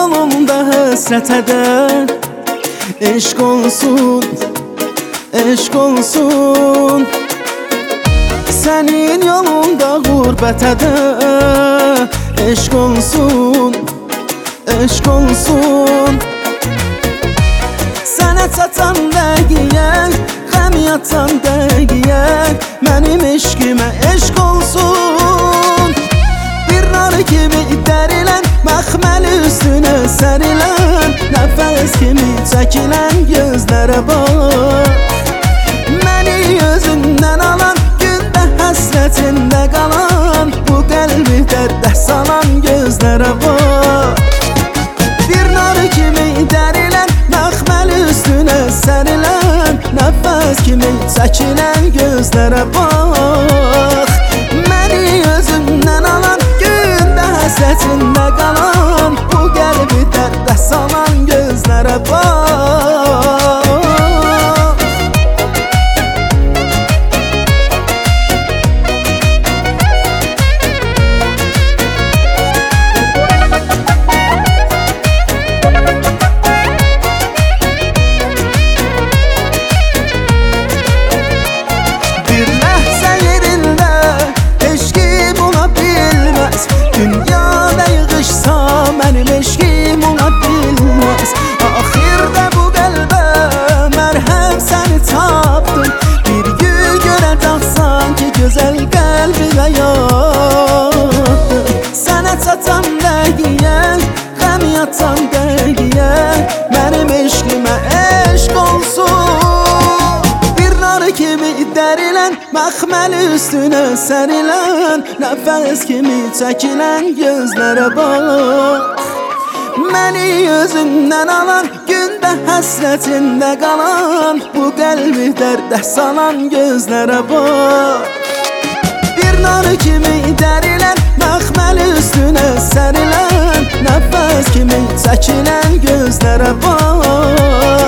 yolunda həsrət edər. Eşq olsun, eşq olsun. Sənin yolunda qürbət edər. Eşq olsun, eşq olsun. Sənə çatan dəqiqə, qəm yatan dəqiqə, mənim eşqimə eşq olsun. Bir nar kimi dərilən, məxməli üstünə sərilən, nəfəs kimi çəkilən gözlərə bax. Məni özündən alan, gündə həsrətində qalan, bu qəlbi dərdə salan gözlərə bax. Bir nar kimi dərilən, məxməli üstünə sərilən, nəfəs kimi çəkilən gözlərə bax. Məni özündən alan, gündə həsrətində qalan, bu qəlbi dərdə salan gözlərə bax. Dünyada yığışsa mənim eşqim ola bilməz. Axirdə bu qəlbə mərhəm səni tapdım. Bir gün görəcəksən ki, gözəl qəlbimə yatdım. Sənə çatan dəqiqə, qəm yatan dəqiqə, mənim eşqimə eşq olsun. Bir nar kimi dərilən, məxməli üstünə sərilən, nəfəs kimi çəkilən gözlərə bax. Məni özündən alan, gündə həsrətində qalan, bu qəlbi dərdə salan gözlərə bax. Bir nar kimi dərilən, məxməli üstünə sərilən, nəfəs kimi çəkilən gözlərə bax.